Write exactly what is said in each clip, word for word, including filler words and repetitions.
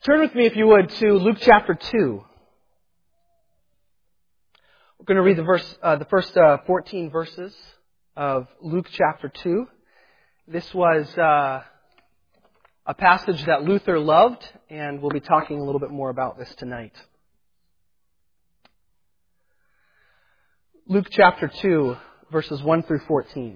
Turn with me, if you would, to Luke chapter two. We're going to read the verse, uh, the first uh, fourteen verses of Luke chapter two. This was uh, a passage that Luther loved, and we'll be talking a little bit more about this tonight. Luke chapter two, verses one through fourteen.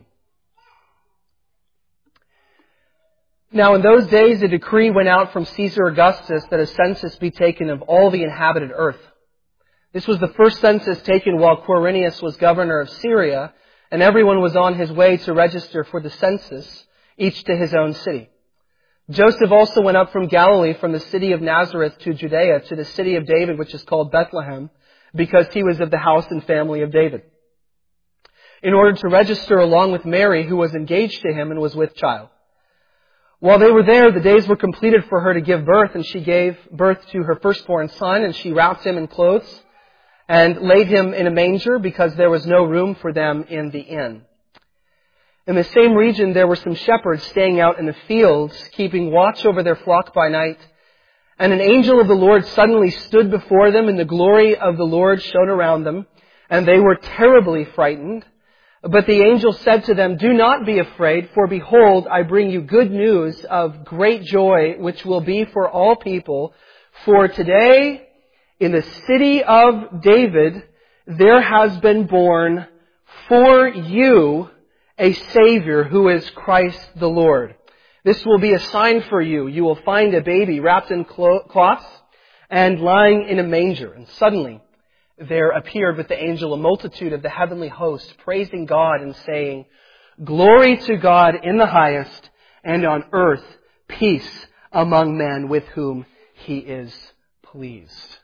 Now in those days a decree went out from Caesar Augustus that a census be taken of all the inhabited earth. This was the first census taken while Quirinius was governor of Syria, and everyone was on his way to register for the census, each to his own city. Joseph also went up from Galilee, from the city of Nazareth to Judea, to the city of David, which is called Bethlehem, because he was of the house and family of David, in order to register along with Mary, who was engaged to him and was with child. While they were there, the days were completed for her to give birth, and she gave birth to her firstborn son, and she wrapped him in clothes and laid him in a manger because there was no room for them in the inn. In the same region, there were some shepherds staying out in the fields, keeping watch over their flock by night. And an angel of the Lord suddenly stood before them, and the glory of the Lord shone around them, and they were terribly frightened. But the angel said to them, "Do not be afraid, for behold, I bring you good news of great joy, which will be for all people. For today, in the city of David, there has been born for you a Savior, who is Christ the Lord. This will be a sign for you. You will find a baby wrapped in cloths and lying in a manger." And suddenly there appeared with the angel a multitude of the heavenly host, praising God and saying, "Glory to God in the highest, and on earth peace among men with whom He is pleased."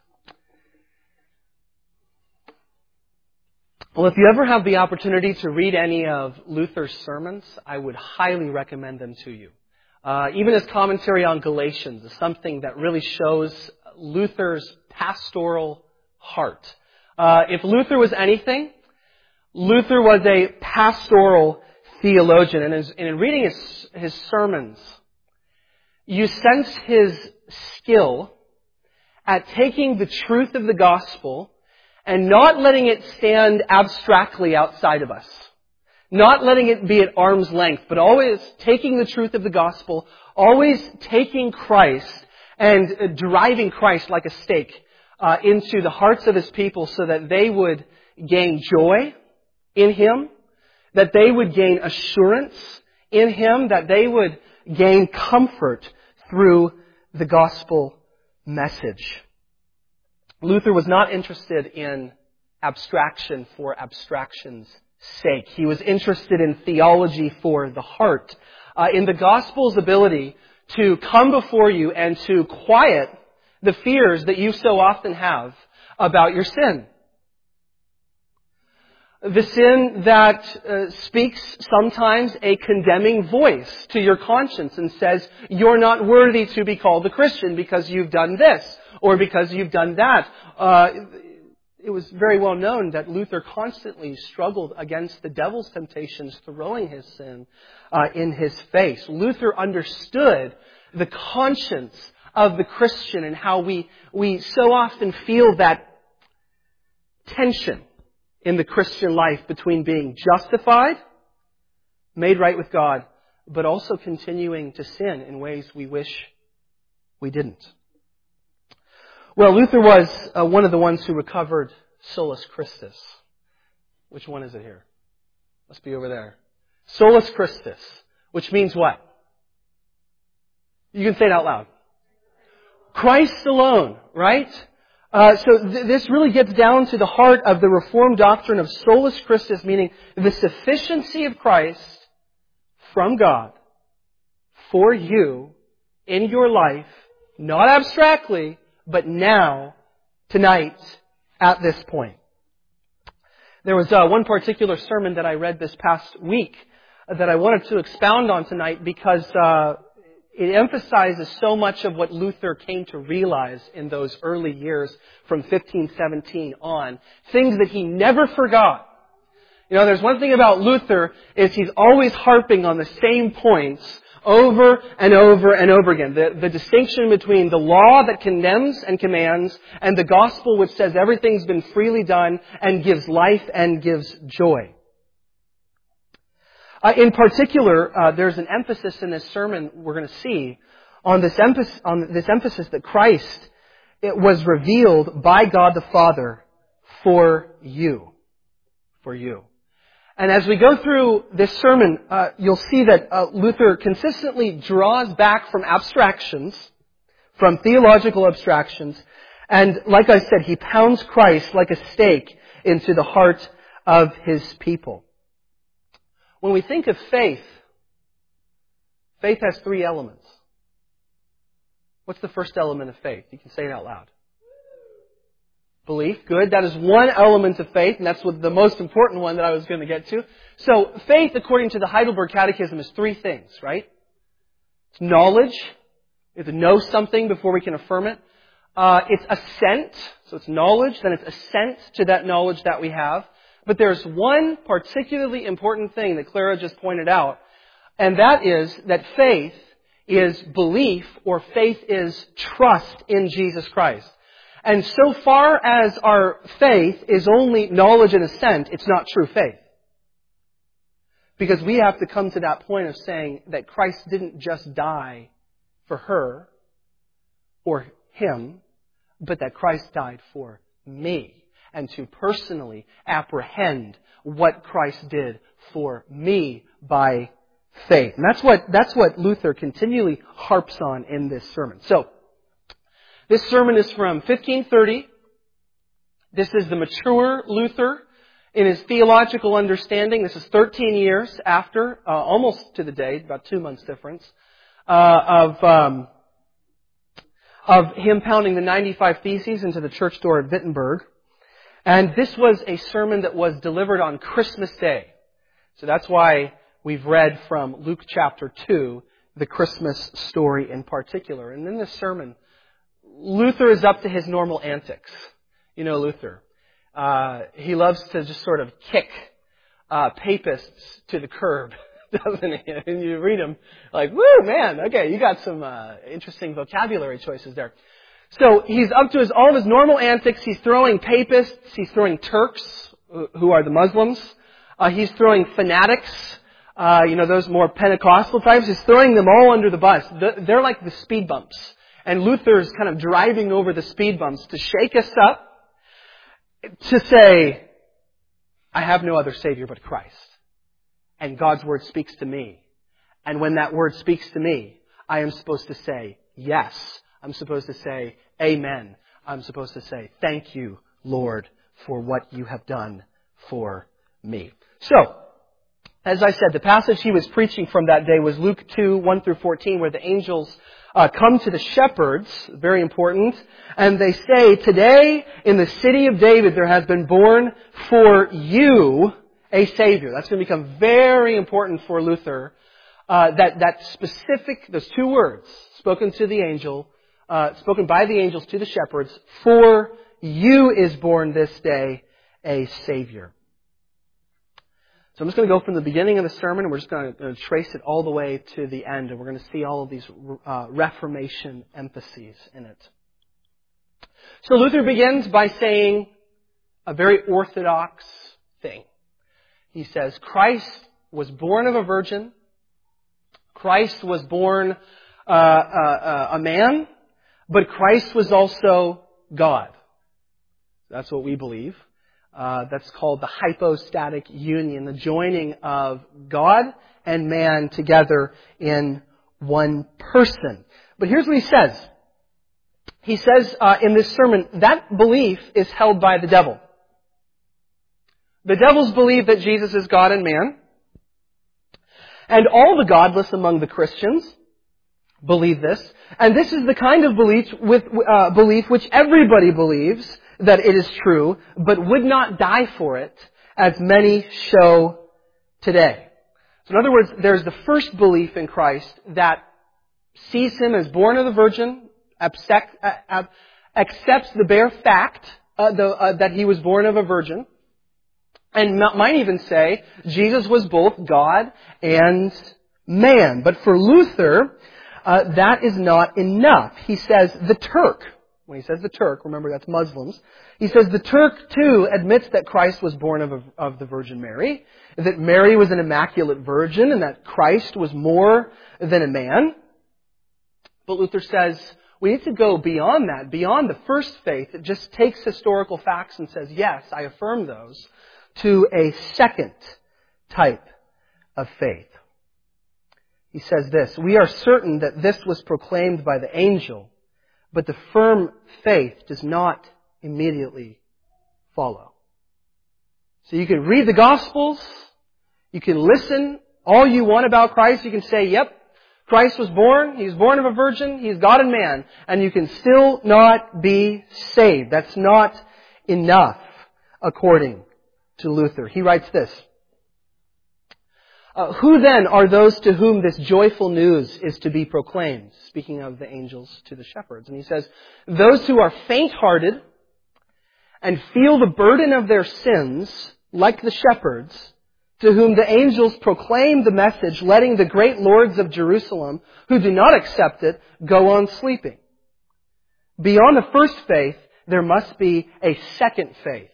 Well, if you ever have the opportunity to read any of Luther's sermons, I would highly recommend them to you. Uh, even his commentary on Galatians is something that really shows Luther's pastoral heart. Uh, if Luther was anything, Luther was a pastoral theologian. And, as, and in reading his, his sermons, you sense his skill at taking the truth of the gospel and not letting it stand abstractly outside of us. Not letting it be at arm's length, but always taking the truth of the gospel, always taking Christ and driving Christ like a stake Uh, into the hearts of His people so that they would gain joy in Him, that they would gain assurance in Him, that they would gain comfort through the gospel message. Luther was not interested in abstraction for abstraction's sake. He was interested in theology for the heart, uh, in the gospel's ability to come before you and to quiet the fears that you so often have about your sin. The sin that uh, speaks sometimes a condemning voice to your conscience and says, "You're not worthy to be called a Christian because you've done this or because you've done that." Uh, it was very well known that Luther constantly struggled against the devil's temptations, throwing his sin uh, in his face. Luther understood the conscience of the Christian and how we, we so often feel that tension in the Christian life between being justified, made right with God, but also continuing to sin in ways we wish we didn't. Well, Luther was uh, one of the ones who recovered Solus Christus. Which one is it here? Must be over there. Solus Christus, which means what? You can say it out loud. Christ alone, right? Uh, so th- this really gets down to the heart of the Reformed doctrine of solus Christus, meaning the sufficiency of Christ from God for you in your life, not abstractly, but now, tonight, at this point. There was uh, one particular sermon that I read this past week that I wanted to expound on tonight because uh it emphasizes so much of what Luther came to realize in those early years from fifteen seventeen on. Things that he never forgot. You know, there's one thing about Luther is he's always harping on the same points over and over and over again. The, the distinction between the law that condemns and commands and the gospel which says everything's been freely done and gives life and gives joy. Uh, in particular, uh, there's an emphasis in this sermon we're going to see on this emphasis, on this emphasis that Christ, it was revealed by God the Father for you. For you. And as we go through this sermon, uh, you'll see that uh, Luther consistently draws back from abstractions, from theological abstractions, and like I said, he pounds Christ like a stake into the heart of his people. When we think of faith, faith has three elements. What's the first element of faith? You can say it out loud. Belief. Good. That is one element of faith, and that's what the most important one that I was going to get to. So, faith, according to the Heidelberg Catechism, is three things, right? It's knowledge. We have to know something before we can affirm it. Uh, it's assent. So it's knowledge, then it's assent to that knowledge that we have. But there's one particularly important thing that Clara just pointed out, and that is that faith is belief, or faith is trust in Jesus Christ. And so far as our faith is only knowledge and assent, it's not true faith. Because we have to come to that point of saying that Christ didn't just die for her or him, but that Christ died for me. And to personally apprehend what Christ did for me by faith. And that's what, that's what Luther continually harps on in this sermon. So, this sermon is from fifteen thirty. This is the mature Luther in his theological understanding. This is thirteen years after, uh, almost to the day, about two months difference, uh, of um, of him pounding the ninety-five Theses into the church door at Wittenberg. And this was a sermon that was delivered on Christmas Day. So that's why we've read from Luke chapter two, the Christmas story in particular. And in this sermon, Luther is up to his normal antics. You know Luther. Uh, he loves to just sort of kick uh, papists to the curb, doesn't he? And you read him like, woo, man, okay, you got some uh, interesting vocabulary choices there. So he's up to his all of his normal antics. He's throwing papists. He's throwing Turks, who are the Muslims. Uh, he's throwing fanatics. Uh, you know, those more Pentecostal types. He's throwing them all under the bus. They're like the speed bumps. And Luther's kind of driving over the speed bumps to shake us up, to say, I have no other Savior but Christ. And God's Word speaks to me. And when that Word speaks to me, I am supposed to say, yes. I'm supposed to say, amen. I'm supposed to say, thank you, Lord, for what you have done for me. So, as I said, the passage he was preaching from that day was Luke two, one through fourteen, where the angels uh, come to the shepherds, very important, and they say, today in the city of David there has been born for you a Savior. That's going to become very important for Luther. Uh, that, that specific, those two words spoken to the angel, uh, spoken by the angels to the shepherds, for you is born this day a Savior. So I'm just going to go from the beginning of the sermon, and we're just going to trace it all the way to the end, and we're going to see all of these uh, Reformation emphases in it. So Luther begins by saying a very orthodox thing. He says, Christ was born of a virgin. Christ was born uh, uh, a man, but Christ was also God. That's what we believe. Uh, that's called the hypostatic union, the joining of God and man together in one person. But here's what he says. He says uh, in this sermon, that belief is held by the devil. The devils believe that Jesus is God and man. And all the godless among the Christians believe this. And this is the kind of belief, with, uh, belief which everybody believes that it is true, but would not die for it, as many show today. So in other words, there's the first belief in Christ that sees Him as born of the Virgin, accepts the bare fact uh, the, uh, that He was born of a virgin, and might even say Jesus was both God and man. But for Luther, uh, that is not enough. He says the Turk, when he says the Turk, remember that's Muslims, he says the Turk too admits that Christ was born of, a, of the Virgin Mary, that Mary was an immaculate virgin, and that Christ was more than a man. But Luther says we need to go beyond that, beyond the first faith that just takes historical facts and says, yes, I affirm those, to a second type of faith. He says this, we are certain that this was proclaimed by the angel, but the firm faith does not immediately follow. So you can read the Gospels, you can listen all you want about Christ, you can say, yep, Christ was born, He was born of a virgin, He is God and man, and you can still not be saved. That's not enough, according to Luther. He writes this, uh, who then are those to whom this joyful news is to be proclaimed? Speaking of the angels to the shepherds. And he says, those who are faint-hearted and feel the burden of their sins, like the shepherds, to whom the angels proclaim the message, letting the great lords of Jerusalem, who do not accept it, go on sleeping. Beyond the first faith, there must be a second faith.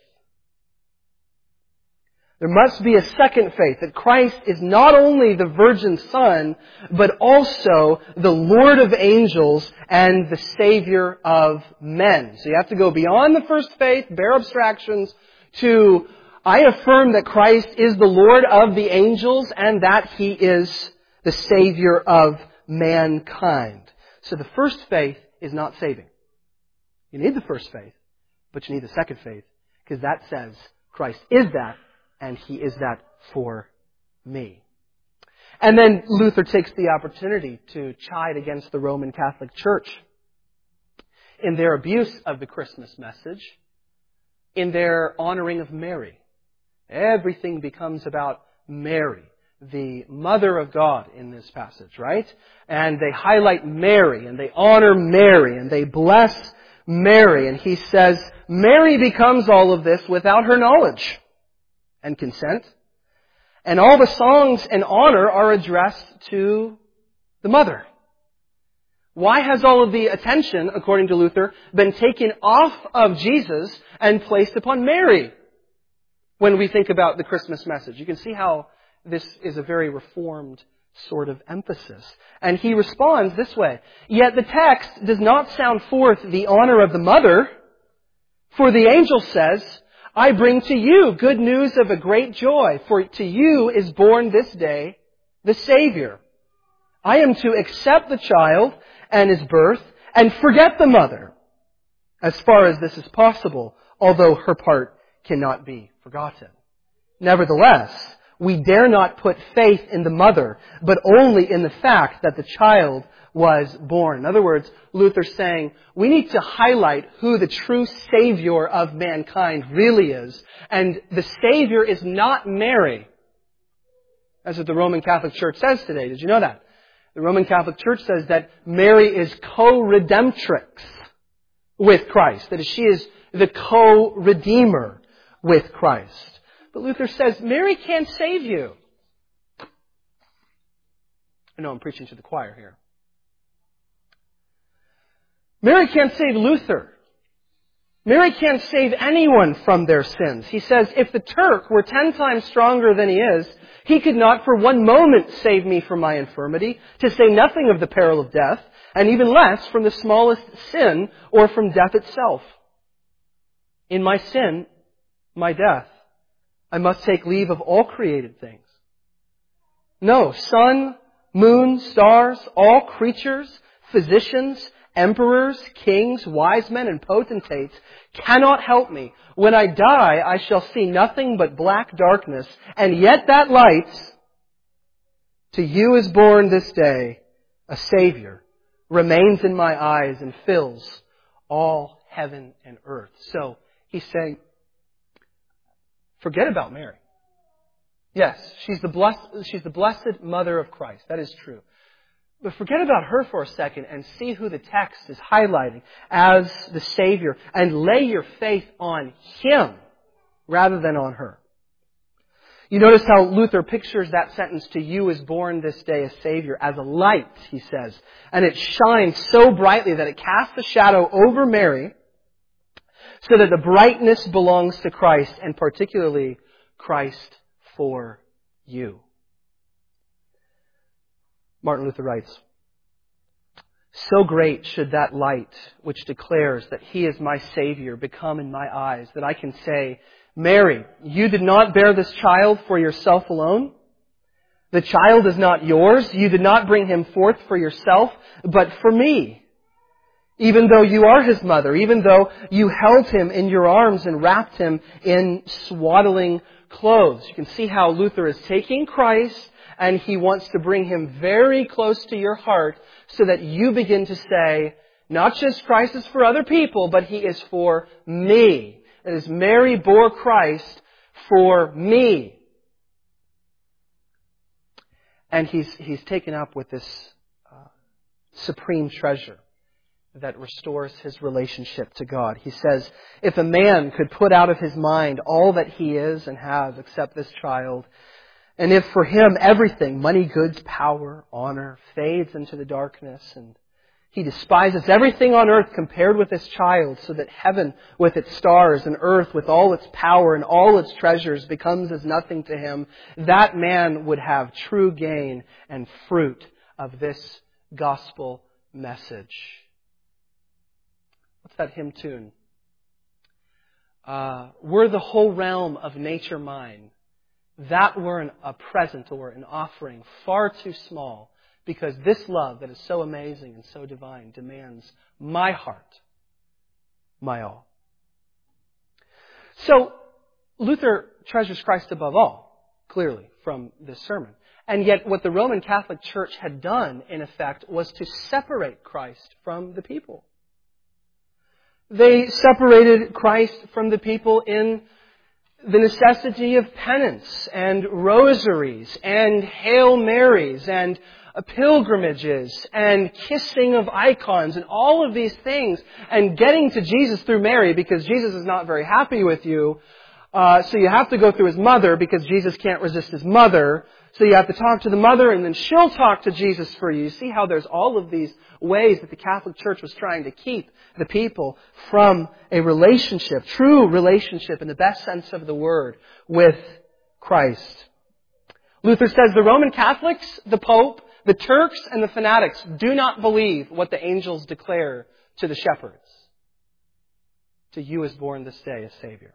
There must be a second faith, that Christ is not only the Virgin Son, but also the Lord of angels and the Savior of men. So you have to go beyond the first faith, bare abstractions, to I affirm that Christ is the Lord of the angels and that He is the Savior of mankind. So the first faith is not saving. You need the first faith, but you need the second faith, because that says Christ is that, and He is that for me. And then Luther takes the opportunity to chide against the Roman Catholic Church in their abuse of the Christmas message, in their honoring of Mary. Everything becomes about Mary, the Mother of God in this passage, right? And they highlight Mary, and they honor Mary, and they bless Mary. And he says, Mary becomes all of this without her knowledge and consent. And all the songs and honor are addressed to the Mother. Why has all of the attention, according to Luther, been taken off of Jesus and placed upon Mary? When we think about the Christmas message, you can see how this is a very reformed sort of emphasis. And he responds this way, yet the text does not sound forth the honor of the mother, for the angel says, I bring to you good news of a great joy, for to you is born this day the Savior. I am to accept the child and his birth and forget the mother, as far as this is possible, although her part cannot be forgotten. Nevertheless, we dare not put faith in the mother, but only in the fact that the child was born. In other words, Luther's saying, we need to highlight who the true Savior of mankind really is. And the Savior is not Mary, as what the Roman Catholic Church says today. Did you know that? The Roman Catholic Church says that Mary is co-redemptrix with Christ. That is, she is the co-redeemer with Christ. But Luther says, Mary can't save you. I know I'm preaching to the choir here. Mary can't save Luther. Mary can't save anyone from their sins. He says, if the Turk were ten times stronger than he is, he could not for one moment save me from my infirmity, to say nothing of the peril of death, and even less from the smallest sin or from death itself. In my sin, my death, I must take leave of all created things. No, sun, moon, stars, all creatures, physicians, emperors, kings, wise men, and potentates cannot help me. When I die, I shall see nothing but black darkness, and yet that light, to you is born this day a Savior, remains in my eyes and fills all heaven and earth. So he's saying, forget about Mary. Yes, she's the blessed, she's the blessed mother of Christ. That is true. But forget about her for a second and see who the text is highlighting as the Savior, and lay your faith on Him rather than on her. You notice how Luther pictures that sentence, to you is born this day a Savior, as a light, he says. And it shines so brightly that it casts a shadow over Mary, so that the brightness belongs to Christ, and particularly Christ for you. Martin Luther writes, so great should that light which declares that He is my Savior become in my eyes, that I can say, Mary, you did not bear this child for yourself alone. The child is not yours. You did not bring him forth for yourself, but for me. Even though you are His mother, even though you held Him in your arms and wrapped Him in swaddling clothes. You can see how Luther is taking Christ and he wants to bring Him very close to your heart so that you begin to say, not just Christ is for other people, but He is for me. It is Mary bore Christ for me. And he's, he's taken up with this uh, supreme treasure that restores his relationship to God. He says, if a man could put out of his mind all that he is and has except this child, and if for him everything, money, goods, power, honor, fades into the darkness, and he despises everything on earth compared with this child, so that heaven with its stars and earth with all its power and all its treasures becomes as nothing to him, that man would have true gain and fruit of this gospel message. What's that hymn tune? Uh, were the whole realm of nature mine, that were an, a present or an offering far too small, because this love that is so amazing and so divine demands my heart, my all. So, Luther treasures Christ above all, clearly, from this sermon. And yet what the Roman Catholic Church had done, in effect, was to separate Christ from the people. They separated Christ from the people in the necessity of penance and rosaries and Hail Marys and pilgrimages and kissing of icons and all of these things and getting to Jesus through Mary, because Jesus is not very happy with you. Uh, so you have to go through His mother because Jesus can't resist His mother. So you have to talk to the mother and then she'll talk to Jesus for you. You see how there's all of these ways that the Catholic Church was trying to keep the people from a relationship, true relationship in the best sense of the word, with Christ. Luther says the Roman Catholics, the Pope, the Turks, and the fanatics do not believe what the angels declare to the shepherds. To you is born this day a Savior.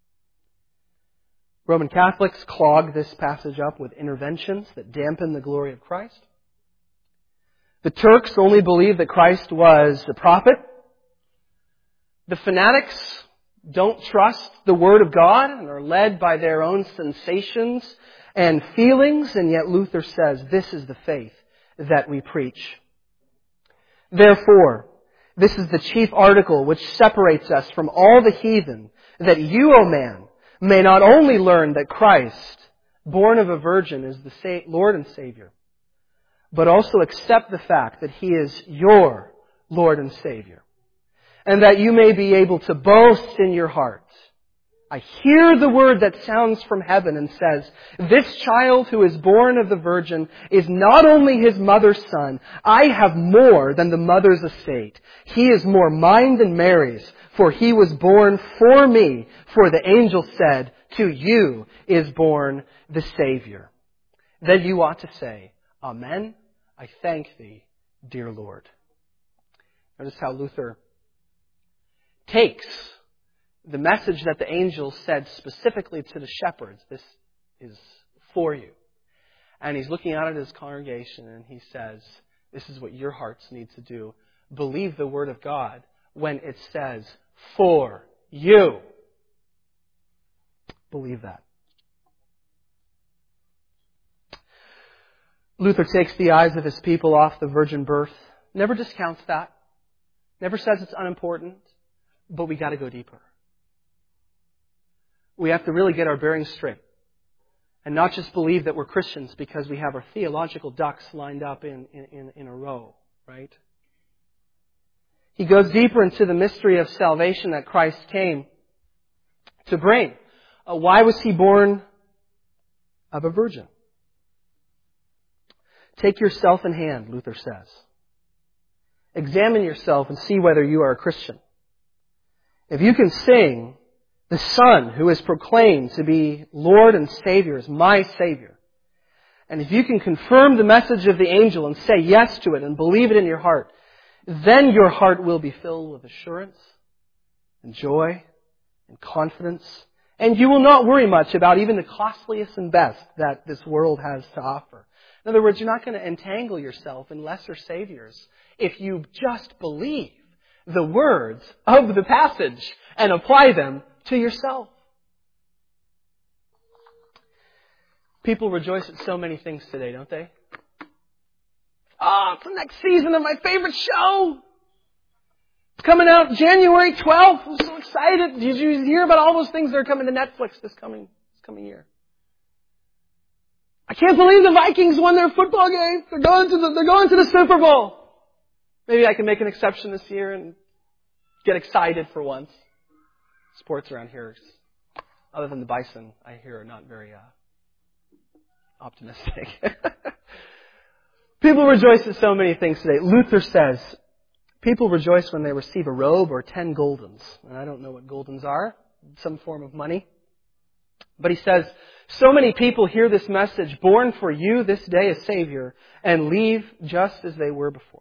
Roman Catholics clog this passage up with interventions that dampen the glory of Christ. The Turks only believe that Christ was a prophet. The fanatics don't trust the Word of God and are led by their own sensations and feelings, and yet Luther says this is the faith that we preach. Therefore, this is the chief article which separates us from all the heathen, that you, O man, may not only learn that Christ, born of a virgin, is the Lord and Savior, but also accept the fact that He is your Lord and Savior, and that you may be able to boast in your heart. I hear the word that sounds from heaven and says, this child who is born of the Virgin is not only his mother's son. I have more than the mother's estate. He is more mine than Mary's, for he was born for me. For the angel said, to you is born the Savior. Then you ought to say, Amen. I thank Thee, dear Lord. Notice how Luther takes the message that the angel said specifically to the shepherds. This is for you. And he's looking out at his congregation and he says, this is what your hearts need to do. Believe the Word of God when it says, for you. Believe that. Luther takes the eyes of his people off the virgin birth. Never discounts that. Never says it's unimportant. But we got to go deeper. We have to really get our bearings straight. And not just believe that we're Christians because we have our theological ducks lined up in, in, in a row, right? He goes deeper into the mystery of salvation that Christ came to bring. Uh, why was He born of a virgin. Take yourself in hand, Luther says. Examine yourself and see whether you are a Christian. If you can sing, the Son who is proclaimed to be Lord and Savior is my Savior, and if you can confirm the message of the angel and say yes to it and believe it in your heart, then your heart will be filled with assurance and joy and confidence, and you will not worry much about even the costliest and best that this world has to offer. In other words, you're not going to entangle yourself in lesser saviors if you just believe the words of the passage and apply them to yourself. People rejoice at so many things today, don't they? Ah, oh, it's the next season of my favorite show. It's coming out January twelfth. I'm so excited. Did you hear about all those things that are coming to Netflix this coming, this coming year? I can't believe the Vikings won their football game. They're going to the, they're going to the Super Bowl. Maybe I can make an exception this year and get excited for once. Sports around here, other than the Bison, I hear are not very uh, optimistic. People rejoice at so many things today. Luther says, people rejoice when they receive a robe or ten guldens. And I don't know what guldens are, some form of money. But he says, so many people hear this message, born for you this day a Savior, and leave just as they were before.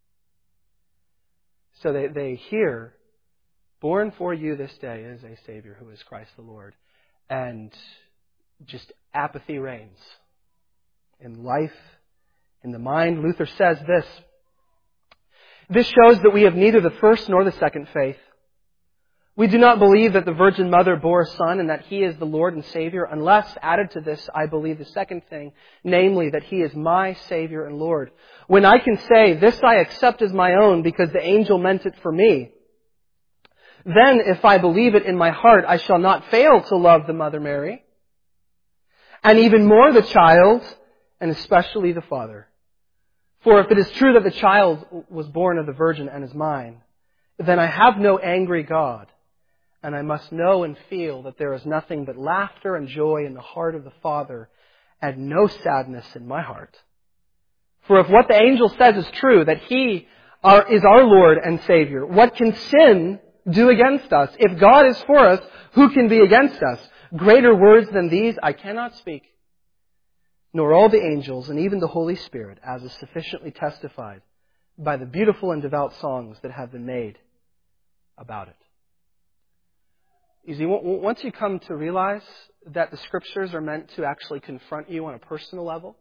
So they, they hear, born for you this day is a Savior who is Christ the Lord. And just apathy reigns in life, in the mind. Luther says this, this shows that we have neither the first nor the second faith. We do not believe that the Virgin Mother bore a son and that He is the Lord and Savior, unless, added to this, I believe the second thing, namely that He is my Savior and Lord. When I can say, this I accept as my own because the angel meant it for me, then if I believe it in my heart, I shall not fail to love the Mother Mary, and even more the child, and especially the Father. For if it is true that the child was born of the Virgin and is mine, then I have no angry God, and I must know and feel that there is nothing but laughter and joy in the heart of the Father, and no sadness in my heart. For if what the angel says is true, that He are, is our Lord and Savior, what can sin do against us? If God is for us, who can be against us? Greater words than these I cannot speak, nor all the angels and even the Holy Spirit, as is sufficiently testified by the beautiful and devout songs that have been made about it. You see, once you come to realize that the Scriptures are meant to actually confront you on a personal level,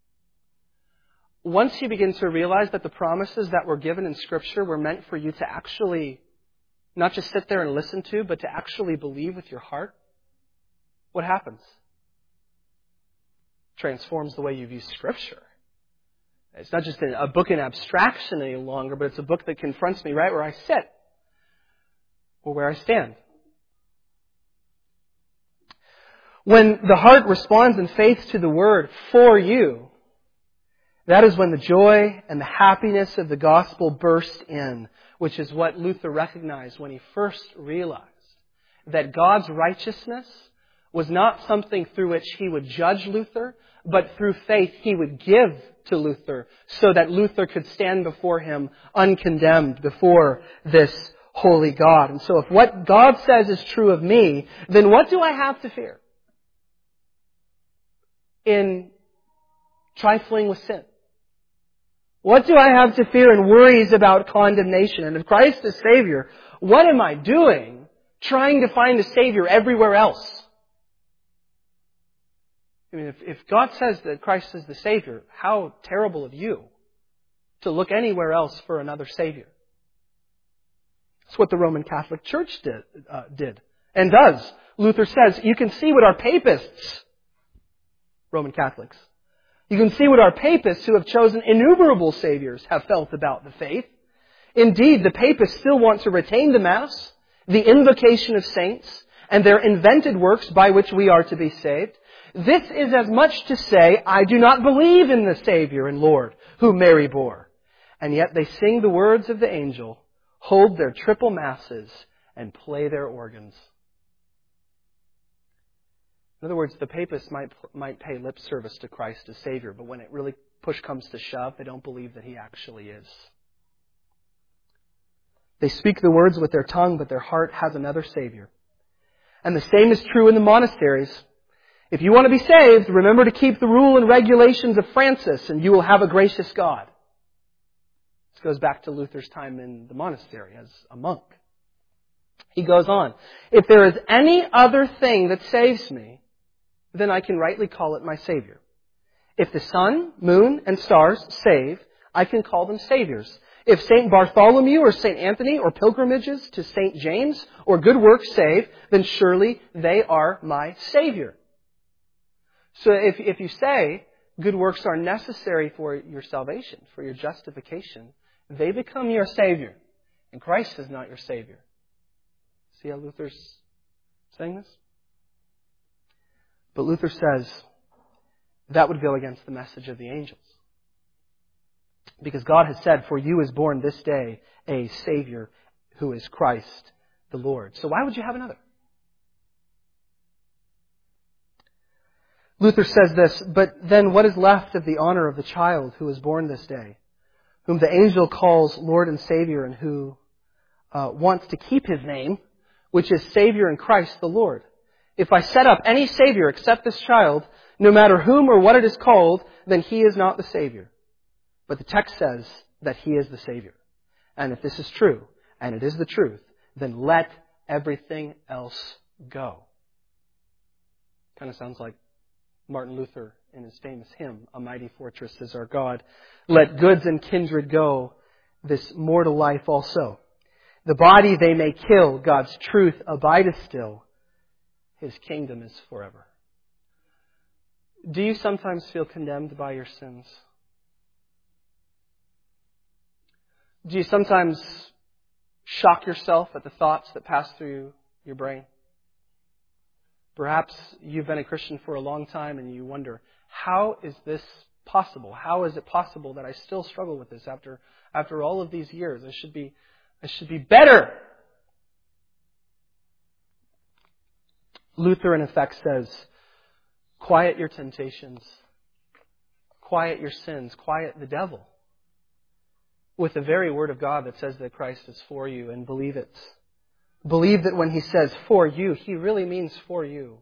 once you begin to realize that the promises that were given in Scripture were meant for you to actually not just sit there and listen to, but to actually believe with your heart, what happens? Transforms the way you view Scripture. It's not just a book in abstraction any longer, but it's a book that confronts me right where I sit or where I stand. When the heart responds in faith to the Word for you, that is when the joy and the happiness of the gospel burst in, which is what Luther recognized when he first realized that God's righteousness was not something through which He would judge Luther, but through faith He would give to Luther so that Luther could stand before Him uncondemned before this holy God. And so if what God says is true of me, then what do I have to fear in trifling with sin? What do I have to fear in worries about condemnation? And if Christ is Savior, what am I doing trying to find a Savior everywhere else? I mean, if, if God says that Christ is the Savior, how terrible of you to look anywhere else for another Savior. That's what the Roman Catholic Church did, uh, did and does. Luther says, you can see what our papists, Roman Catholics, you can see what our papists who have chosen innumerable Saviors have felt about the faith. Indeed, the papists still want to retain the Mass, the invocation of saints, and their invented works by which we are to be saved. This is as much to say, I do not believe in the Savior and Lord whom Mary bore. And yet they sing the words of the angel, hold their triple masses, and play their organs. In other words, the papists might might pay lip service to Christ as Savior, but when it really push comes to shove, they don't believe that He actually is. They speak the words with their tongue, but their heart has another Savior. And the same is true in the monasteries. If you want to be saved, remember to keep the rule and regulations of Francis, and you will have a gracious God. This goes back to Luther's time in the monastery as a monk. He goes on, if there is any other thing that saves me, then I can rightly call it my Savior. If the sun, moon, and stars save, I can call them saviors. If Saint Bartholomew or Saint Anthony or pilgrimages to Saint James or good works save, then surely they are my Savior. So if, if you say good works are necessary for your salvation, for your justification, they become your Savior. And Christ is not your Savior. See how Luther's saying this? But Luther says that would go against the message of the angels. Because God has said, for you is born this day a Savior who is Christ the Lord. So why would you have another? Luther says this, but then what is left of the honor of the child who is born this day, whom the angel calls Lord and Savior, and who uh, wants to keep His name, which is Savior in Christ the Lord? If I set up any Savior except this child, no matter whom or what it is called, then He is not the Savior. But the text says that He is the Savior. And if this is true, and it is the truth, then let everything else go. Kind of sounds like Martin Luther in his famous hymn, A Mighty Fortress is Our God. Let goods and kindred go, this mortal life also. The body they may kill, God's truth abideth still. His kingdom is forever. Do you sometimes feel condemned by your sins? Do you sometimes shock yourself at the thoughts that pass through your brain? Perhaps you've been a Christian for a long time and you wonder, how is this possible? How is it possible that I still struggle with this after after all of these years? I should be I should be better. Luther in effect says, quiet your temptations, quiet your sins, quiet the devil with the very word of God that says that Christ is for you, and believe it. Believe that when He says for you, He really means for you.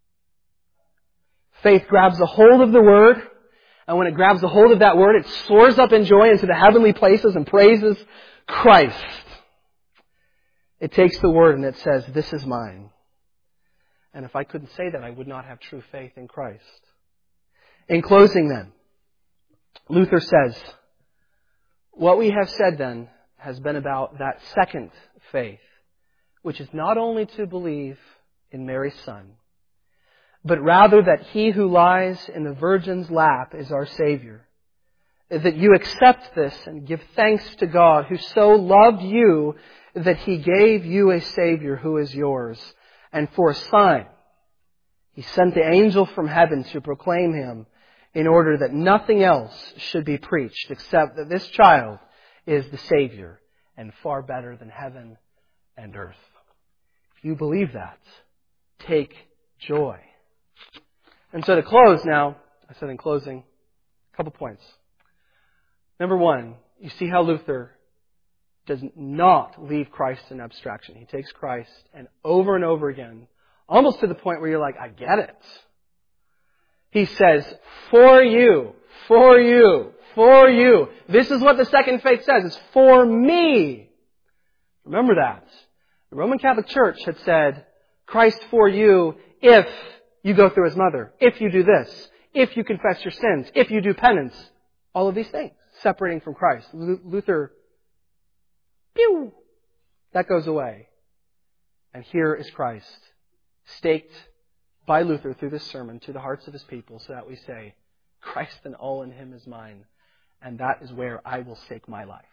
Faith grabs a hold of the Word, and when it grabs a hold of that Word, it soars up in joy into the heavenly places and praises Christ. It takes the Word and it says, this is mine. And if I couldn't say that, I would not have true faith in Christ. In closing then, Luther says, what we have said then has been about that second faith, which is not only to believe in Mary's Son, but rather that He who lies in the Virgin's lap is our Savior. That you accept this and give thanks to God who so loved you that He gave you a Savior who is yours. And for a sign, He sent the angel from heaven to proclaim Him, in order that nothing else should be preached except that this child is the Savior and far better than heaven and earth. If you believe that, take joy. And so to close now, I said in closing, a couple points. Number one, you see how Luther does not leave Christ in abstraction. He takes Christ and over and over again, almost to the point where you're like, I get it. He says, for you, for you, for you. This is what the second faith says. It's for me. Remember that. The Roman Catholic Church had said, Christ for you if you go through His mother, if you do this, if you confess your sins, if you do penance. All of these things separating from Christ. Luther, pew, that goes away. And here is Christ, staked by Luther through this sermon to the hearts of his people, so that we say, Christ and all in Him is mine, and that is where I will stake my life.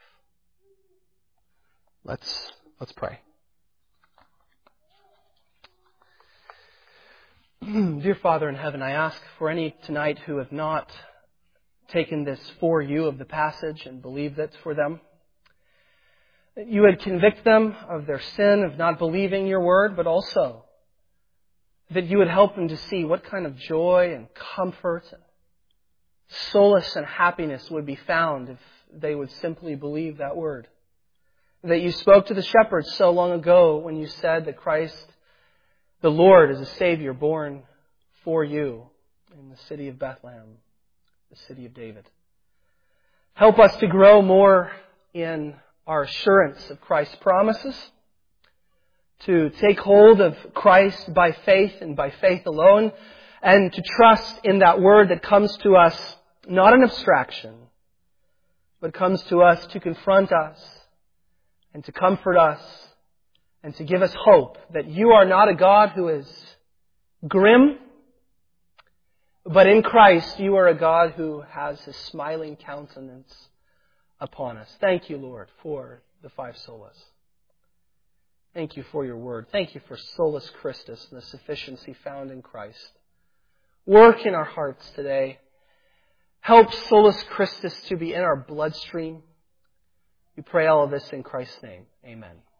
Let's let's pray. Dear Father in heaven, I ask for any tonight who have not taken this for you of the passage and believed it for them, that you would convict them of their sin of not believing your word, but also that you would help them to see what kind of joy and comfort and solace and happiness would be found if they would simply believe that word. That you spoke to the shepherds so long ago when you said that Christ, the Lord, is a Savior born for you in the city of Bethlehem, the city of David. Help us to grow more in our assurance of Christ's promises, to take hold of Christ by faith and by faith alone, and to trust in that word that comes to us, not an abstraction, but comes to us to confront us and to comfort us and to give us hope that you are not a God who is grim, but in Christ you are a God who has His smiling countenance upon us. Thank you, Lord, for the five solas. Thank you for your word. Thank you for solus Christus and the sufficiency found in Christ. Work in our hearts today. Help solus Christus to be in our bloodstream. We pray all of this in Christ's name. Amen.